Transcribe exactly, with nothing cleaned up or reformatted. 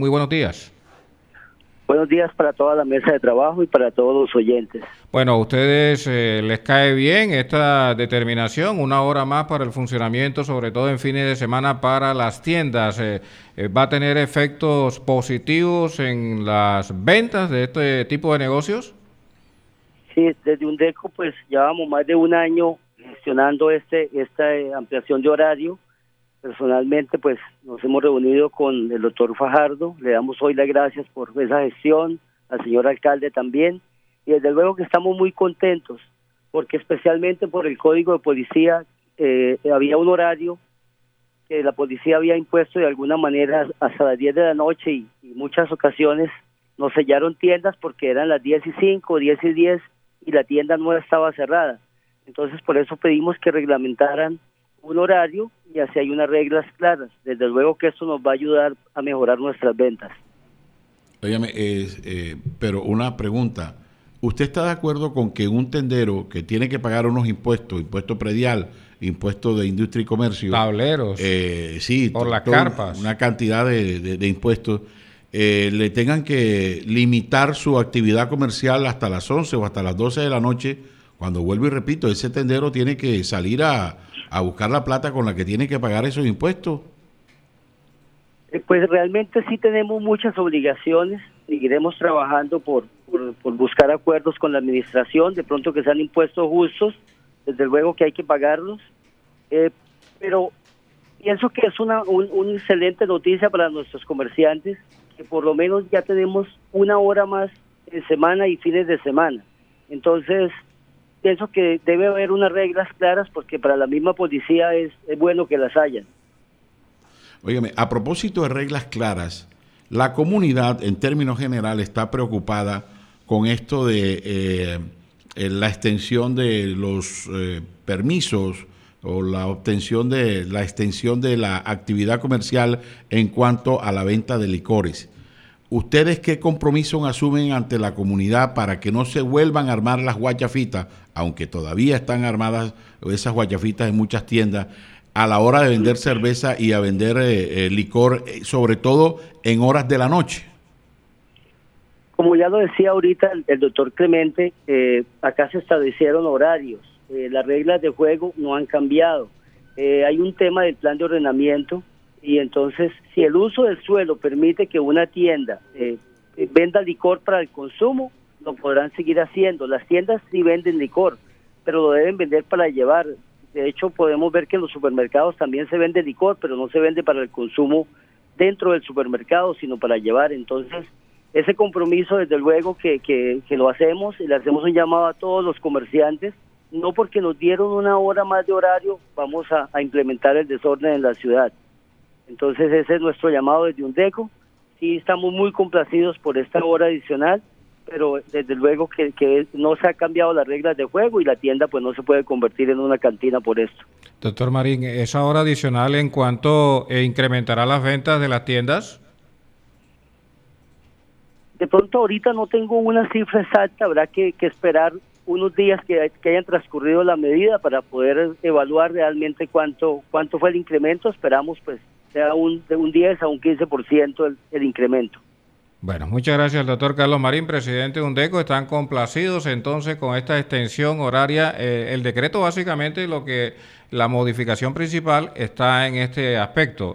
Muy buenos días. Buenos días para toda la mesa de trabajo y para todos los oyentes. Bueno, ¿a ustedes eh, les cae bien esta determinación? Una hora más para el funcionamiento, sobre todo en fines de semana para las tiendas. Eh, eh, ¿Va a tener efectos positivos en las ventas de este tipo de negocios? Sí, desde UNDECO pues llevamos más de un año gestionando este esta eh, ampliación de horario. Personalmente pues nos hemos reunido con el doctor Fajardo, le damos hoy las gracias por esa gestión, al señor alcalde también, y desde luego que estamos muy contentos, porque especialmente por el código de policía eh, había un horario que la policía había impuesto de alguna manera hasta las diez de la noche y, y muchas ocasiones nos sellaron tiendas porque eran las diez y cinco, diez y diez y la tienda no estaba cerrada. Entonces por eso pedimos que reglamentaran un horario y así hay unas reglas claras. Desde luego que esto nos va a ayudar a mejorar nuestras ventas. Óyame, eh, eh, pero una pregunta. ¿Usted está de acuerdo con que un tendero que tiene que pagar unos impuestos, impuesto predial, impuesto de industria y comercio, tableros, eh, sí, por las toda carpas, una cantidad de, de, de impuestos, eh, le tengan que limitar su actividad comercial hasta las once o hasta las doce de la noche? Cuando vuelvo y repito, ese tendero tiene que salir a, a buscar la plata con la que tiene que pagar esos impuestos. Eh, pues realmente sí tenemos muchas obligaciones, seguiremos trabajando por, por, por buscar acuerdos con la administración, de pronto que sean impuestos justos, desde luego que hay que pagarlos, eh, pero pienso que es una un, una excelente noticia para nuestros comerciantes, que por lo menos ya tenemos una hora más en semana y fines de semana. Entonces pienso que debe haber unas reglas claras porque para la misma policía es, es bueno que las hayan. Óigame, a propósito de reglas claras, la comunidad en términos generales está preocupada con esto de eh, la extensión de los eh, permisos o la obtención de la extensión de la actividad comercial en cuanto a la venta de licores. ¿Ustedes qué compromiso asumen ante la comunidad para que no se vuelvan a armar las guachafitas, aunque todavía están armadas esas guachafitas en muchas tiendas, a la hora de vender cerveza y a vender eh, eh, licor, eh, sobre todo en horas de la noche? Como ya lo decía ahorita el, el doctor Clemente, eh, acá se establecieron horarios, eh, las reglas de juego no han cambiado. Eh, hay un tema del plan de ordenamiento, y entonces si el uso del suelo permite que una tienda eh, venda licor para el consumo, lo podrán seguir haciendo. Las tiendas sí venden licor, pero lo deben vender para llevar. De hecho, podemos ver que en los supermercados también se vende licor, pero no se vende para el consumo dentro del supermercado, sino para llevar. Entonces, ese compromiso, desde luego que, que, que lo hacemos, y le hacemos un llamado a todos los comerciantes, no porque nos dieron una hora más de horario, vamos a, a implementar el desorden en la ciudad. Entonces, ese es nuestro llamado desde UNDECO. Sí, estamos muy complacidos por esta hora adicional, pero desde luego que, que no se ha cambiado las reglas de juego y la tienda pues no se puede convertir en una cantina por esto. Doctor Marín, ¿esa hora adicional en cuánto eh, incrementará las ventas de las tiendas? De pronto ahorita no tengo una cifra exacta, habrá que, que esperar unos días que, que hayan transcurrido la medida para poder evaluar realmente cuánto cuánto fue el incremento. Esperamos pues sea un, de un diez a un quince por ciento el, el incremento. Bueno, muchas gracias al doctor Carlos Marín, presidente de UNDECO. Están complacidos entonces con esta extensión horaria. Eh, el decreto básicamente, lo que la modificación principal está en este aspecto.